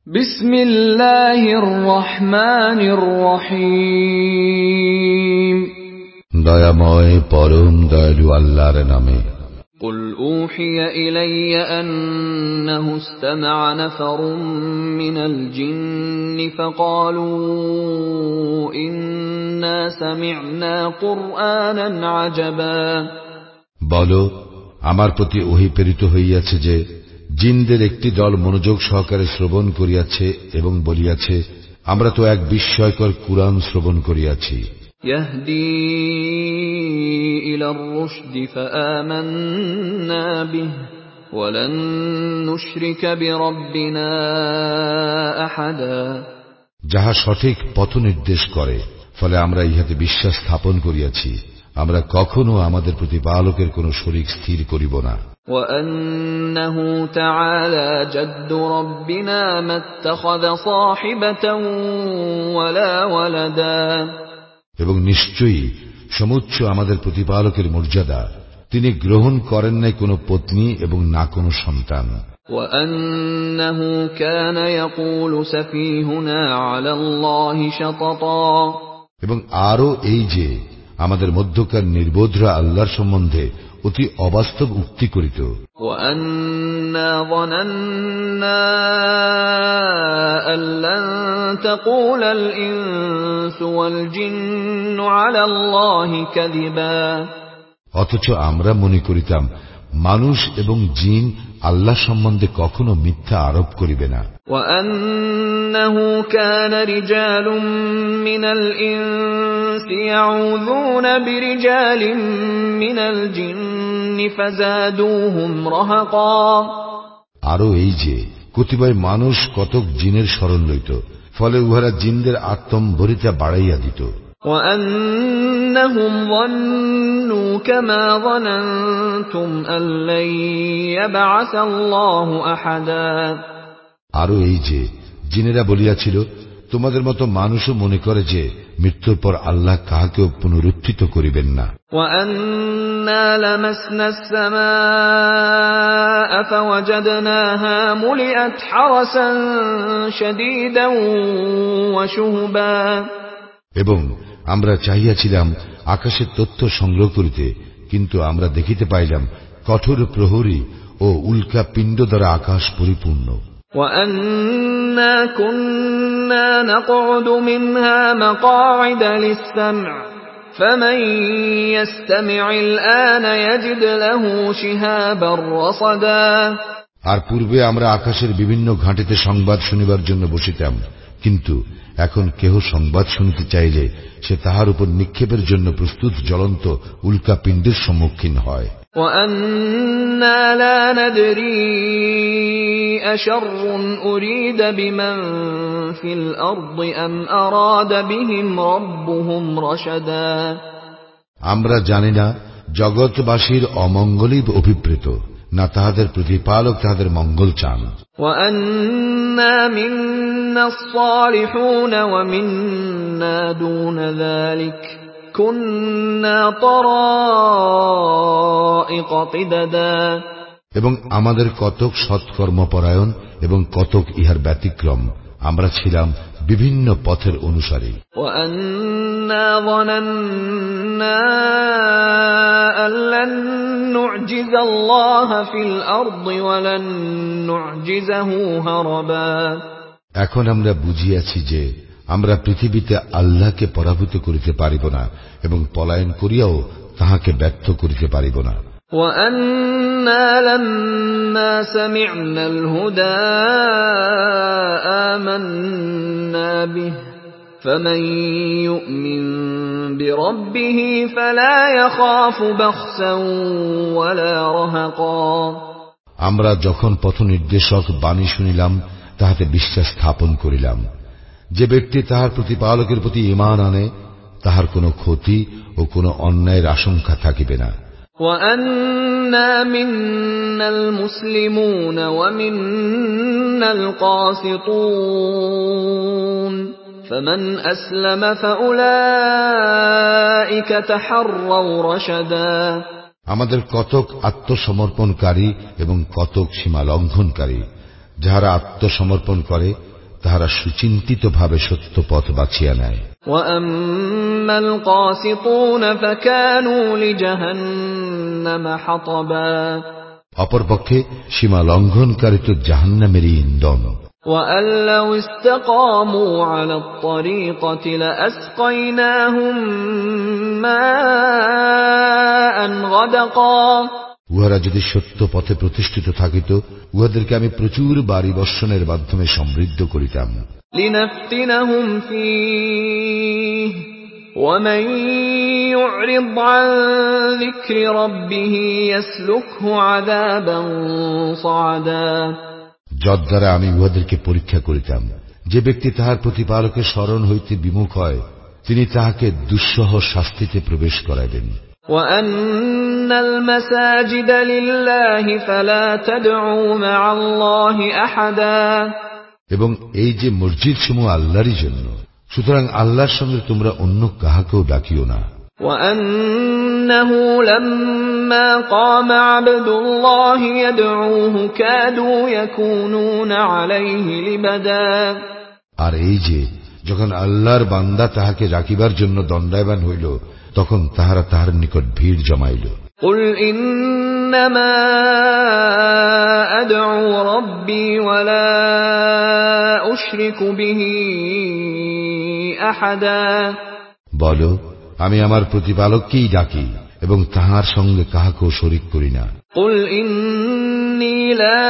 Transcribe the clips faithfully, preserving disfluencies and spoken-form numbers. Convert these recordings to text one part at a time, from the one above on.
বিসমিল্লাহির রহমানির রহিম। দয়াময় পরম দয়ালু আল্লাহর নামে। قل أوحي إلي أنه استمع نفر من الجن فقالوا إنا سمعنا قرآنا عجبا। বলো, আমার প্রতি ওহী প্রেরিত হইয়াছে যে জিনদের একটি দল মনোযোগ সহকারে শ্রবণ করিয়াছে এবং বলিয়াছে, আমরা তো এক বিস্ময়কর কুরআন শ্রবণ করিয়াছি। يهدي إلى الرشد فآمنا به ولن نشرك بربنا أحدا। যাহা সঠিক পথ নির্দেশ করে, ফলে আমরা ইহাতে বিশ্বাস স্থাপন করিয়াছি, আমরা কখনো আমাদের প্রতিপালকের কোন শরীক স্থির করিব না। وأنه تعالى جد ربنا ما اتخذ صاحبة ولا ولدا। এবং নিশ্চয়ই সমুচ্চ আমাদের প্রতিপালকের মর্যাদা, তিনি গ্রহণ করেন নাই কোনো পত্নী এবং না কোনো সন্তান। وأنه كان يقول سفيهنا على الله شططا। এবং আরো এই যে আমাদের মধ্যকার নির্বোধরা আল্লাহর সম্বন্ধে অতি অবাস্তব উক্তি করিত। وأنا ظننا أن لن تقول الإنس والجن على الله كذبا। অথচ আমরা মনে করিতাম মানুষ এবং জিন আল্লাহ সম্বন্ধে কখনো মিথ্যা আরোপ করিবে না। وأنه كان رجال من الإنس يعوذون برجال من الجن فزادوهم رهقا। আরো এই যে কতিপয় মানুষ কতক জিনের শরণ লইত, ফলে উহারা জিনদের আত্মম্ভরিতা বাড়াইয়া দিত। وأنهم ظنوا كما ظننتم أن لن يبعث الله أحدا। আরো এই যে জিনেরা বলিয়াছিল, তোমাদের মতো মানুষও মনে করে যে মৃত্যুর পর আল্লাহ কাহাকেও পুনরুত্থিত করিবেন না। وأنا لمسنا السماء فوجدناها ملئت حرسا شديدا وشهبا। এবং আমরা চাহিয়াছিলাম আকাশের তথ্য সংগ্রহ করিতে, কিন্তু আমরা দেখিতে পাইলাম কঠোর প্রহরী ও উল্কা পিণ্ড দ্বারা আকাশ পরিপূর্ণ। وأنا كنا نقعد منها مقاعد للسمع فمن يستمع الآن يجد له شهابا رصدا। আর পূর্বে আমরা আকাশের বিভিন্ন ঘাঁটিতে সংবাদ শুনিবার জন্য বসিতাম, কিন্তু এখন কেহ সংবাদ শুনিতে চাইলে সে তাহার উপর নিক্ষেপের জন্য প্রস্তুত জ্বলন্ত উল্কা পিণ্ডের সম্মুখীন হয়। وأنا لا ندري أشر أريد بمن في الأرض أم أراد بهم ربهم رشدا। আমরা জানি না জগৎবাসীর অমঙ্গলই অভিপ্রেত, না তাহাদের প্রতিপালক তাহাদের মঙ্গল চান। وأنا منا الصالحون ومنا دون ذلك كنا طرائق قددا। এবং আমাদের কতক সৎকর্মপরায়ণ এবং কতক ইহার ব্যতিক্রম, আমরা ছিলাম বিভিন্ন পথের অনুসারী। وأنا ظننا أن لن نعجز الله في الأرض ولن نعجزه هربا। এখন আমরা বুঝিয়াছি যে আমরা পৃথিবীতে আল্লাহকে পরাভূত করিতে পারিব না এবং পলায়ন করিয়াও তাহাকে ব্যর্থ করিতে পারিব না। وأنا لما سمعنا الهدى آمنا به فمن يؤمن بربه فلا يخاف بخسا ولا رهقا। আমরা যখন পথ নির্দেশক বাণী শুনিলাম, তাহাতে বিশ্বাস স্থাপন করিলাম। যে ব্যক্তি তাহার প্রতিপালকের প্রতি ঈমান আনে, তাহার কোনো ক্ষতি ও কোনো অন্যায়ের আশঙ্কা থাকিবে না। وأنا منا المسلمون ومنا القاسطون فمن أسلم فأولئك تحروا رشدا। আমাদের কতক আত্মসমর্পণকারী এবং কতক সীমা লঙ্ঘনকারী, যাহারা আত্মসমর্পণ করে তাহারা সুচিন্তিতভাবে সত্য পথ বাছিয়া নেয়। وَأَمَّا الْقَاسِطُونَ فَكَانُوا لِجَهَنَّمَ حَطَبًا অপরপক্ষে সীমা লঙ্ঘনকারী তো জাহান্নামেরই ইন্ধন। وَأَن لَّوْ اسْتَقَامُوا عَلَى الطَّرِيقَةِ لَأَسْقَيْنَاهُم مَّاءً غَدَقًا উহারা যদি সত্য পথে প্রতিষ্ঠিত থাকিত, উহাদেরকে আমি প্রচুর বারি বর্ষণের মাধ্যমে সমৃদ্ধ করিতাম। لِنَفْتِنَهُمْ فِيهِ وَمَن يُعْرِضْ عَن ذِكْرِ رَبِّهِ يَسْلُكْهُ عَذَابًا صَعَدًا যদ্বারা আমি উহাদেরকে পরীক্ষা করিতাম। যে ব্যক্তি তাহার প্রতিপালকের স্মরণ হইতে বিমুখ হয়, তিনি তাহাকে দুঃসহ শাস্তিতে প্রবেশ করাইবেন। وَأَنَّ الْمَسَاجِدَ لِلَّهِ فَلَا تَدْعُوا مَعَ اللَّهِ أَحَدًا এবং এই যে মসজিদ সমূহ আল্লাহরই জন্য, সুতরাং আল্লাহর সঙ্গে তোমরা অন্য কাহাকেও ডাকিও না। وَأَنَّهُ لَمَّا قَامَ عَبْدُ اللَّهِ يَدْعُوهُ كَادُوا يَكُونُونَ عَلَيْهِ لِبَدًا আর এই যে যখন আল্লাহর বান্দা তাহাকে রাখিবার জন্য দণ্ডায়মান হইল, তখন তাহারা তাহার নিকট ভিড় জমাইল। قُلْ إِنَّمَا أَدْعُو رَبِّي وَلَا أُشْرِكُ بِهِ أَحَدًا বলো, আমি আমার প্রতিপালককেই ডাকি এবং তাহার সঙ্গে কাহাকেও শরীক করি না। قُلْ إِنِّي لَا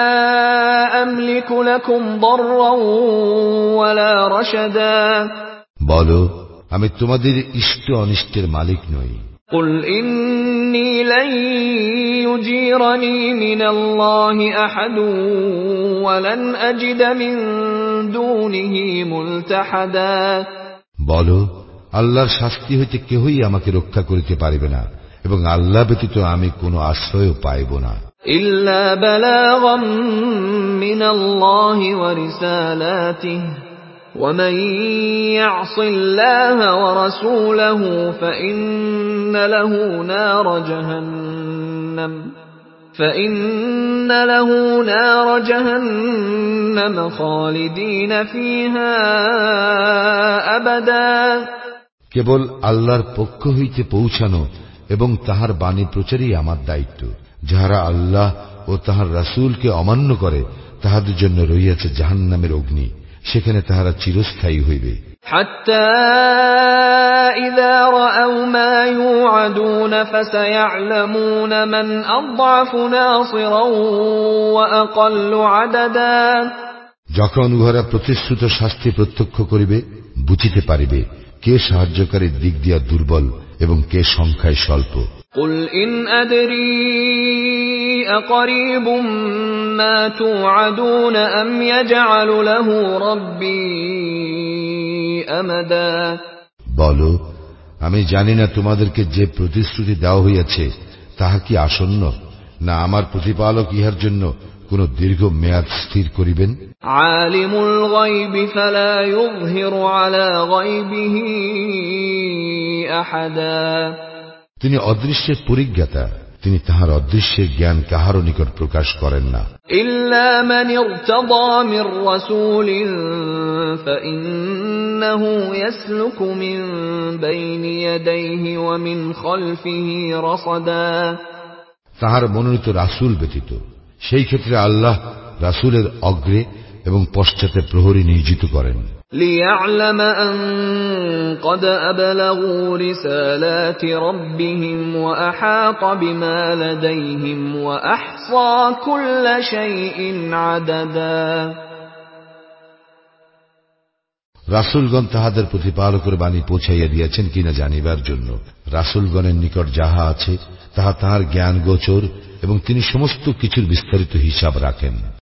أَمْلِكُ لَكُمْ ضَرًّا وَلَا رَشَدًا বলো, আমি তোমাদের ইষ্ট অনিষ্টের মালিক নই। قُلْ إِنِّي لَن يُجِيرَنِي مِنَ اللَّهِ أَحَدٌ وَلَنْ أَجِدَ مِن دُونِهِ مُلْتَحَدًا বলো, আল্লাহর শাস্তি হইতে কেহই আমাকে রক্ষা করিতে পারিবে না এবং আল্লাহ ব্যতীত আমি কোন আশ্রয় পাইব না। إِلَّا بَلَاغًا مِّنَ اللَّهِ وَرِسَالَاتِهِ وَمَن يَعْصِ اللَّهَ وَرَسُولَهُ فَإِنَّ لَهُ نَارَ جَهَنَّمَ فَإِنَّ لَهُ نَارَ جَهَنَّمَ خَالِدِينَ فِيهَا أَبَدًا কেবল আল্লাহর পক্ষ হইতে পৌঁছানো এবং তাহার বাণী প্রচারই আমার দায়িত্ব। যাহারা আল্লাহ ও তাহার রাসূলকে অমান্য করে, তাহাদের জন্য রহিয়াছে জাহান্নামের অগ্নি, সেখানে তাহারা চিরস্থায়ী হইবে। حَتَّى إِذَا رَأَوْا مَا يُوعَدُونَ فَسَيَعْلَمُونَ مَنْ أَضْعَفُ نَاصِرًا وَأَقَلُّ عَدَدًا যখন উহারা প্রতিশ্রুত শাস্তি প্রত্যক্ষ করিবে, বুঝিতে পারিবে কে সাহায্যকারীর দিক দিয়া দুর্বল এবং কে সংখ্যায় স্বল্প। قُلْ إِنْ أَدْرِي أَقَرِيبٌ مَا تُوعَدُونَ أَمْ يَجْعَلُ لَهُ رَبِّي أَمَدًا বলো, আমি জানি না তোমাদেরকে যে প্রতিশ্রুতি দেওয়া হইয়াছে তাহা কি আসন্ন, না আমার প্রতিপালক ইহার জন্য কোন দীর্ঘ মেয়াদ স্থির করিবেন। আলিমুল গায়বি ফালা ইউযহিরু আলা গায়বিহি আহাদা তিনি অদৃশ্যের পরিজ্ঞাতা, তিনি তাহার অদৃশ্যের জ্ঞান কাহারও নিকট প্রকাশ করেন না। ইল্লা মান ইরতাদা মির রাসূলিন ফাইন্নাহু ইয়াসলুকু মিন বাইনি ইয়াদাইহি ওয়া মিন খালফিহি রাসাদা তাহার মনোনীত রাসূল ব্যতীত সেই ক্ষেত্রে আল্লাহ রাসূলের অগ্রে এবং পশ্চাতে প্রহরী নিয়োজিত করেন। لِيَعْلَمَ أَن قَدْ أَبْلَغُوا رِسَالَاتِ رَبِّهِمْ وَأَحَاطَ بِمَا لَدَيْهِمْ وَأَحْصَى كُلَّ شَيْءٍ عَدَدًا রাসূলগণ তাহাদের প্রতিপালকের বাণী পৌঁছাইয়া দিয়েছেন কিনা জানিবার জন্য রাসূলগণের নিকট যাহা আছে তাহা তাহার জ্ঞান গোচর এবং তিনি সমস্ত কিছুর বিস্তারিত হিসাব রাখেন।